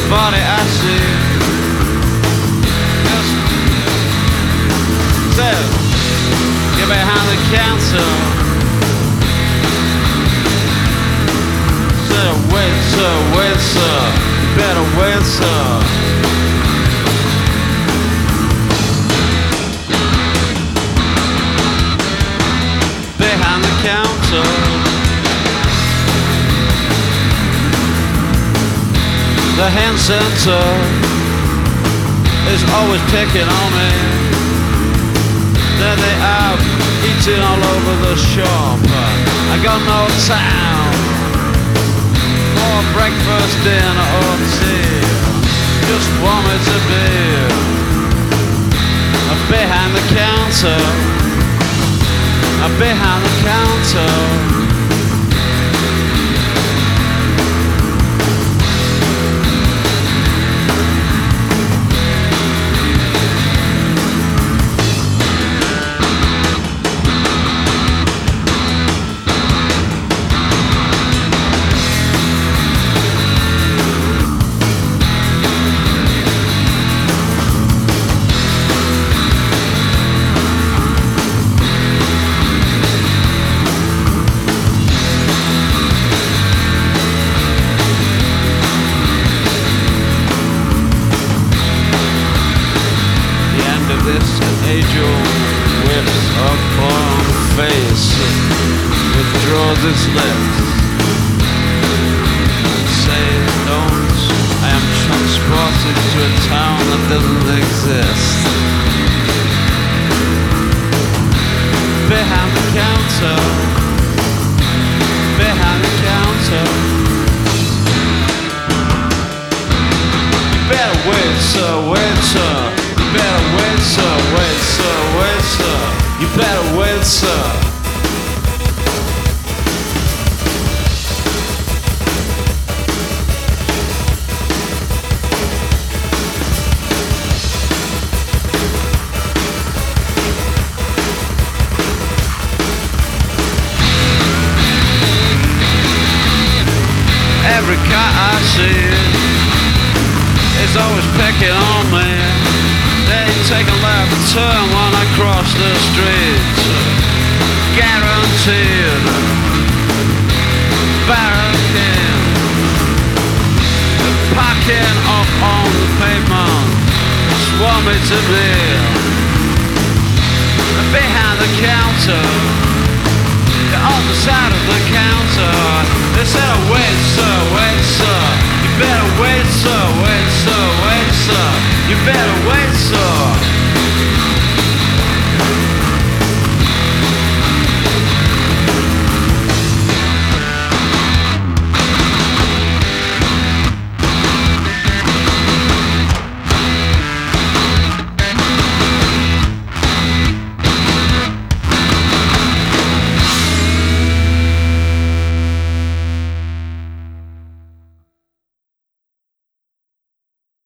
Everybody I see just says, get behind the counter. Said, wait sir, you better wait sir. Behind the counter, the hand center is always picking on me. There they are, eating all over the shop. I got no time for breakfast, dinner or tea. Just want me to be behind the counter, behind the counter. This angel whips upon face, withdraws its lips, say don't, I am transported to a town that doesn't exist. Behind the counter, behind the counter. You better wait sir, wait sir. You better wait sir, wait sir, wait sir. You better wait sir. Every car I see is always picking on me. They take a left turn when I cross the street. Guaranteed barricade. Parking up on the pavement. Just want me to be behind the counter, the other side of the counter. They said, oh, wait sir, wait sir. You better wait sir, wait sir, wait sir. You better wait sir.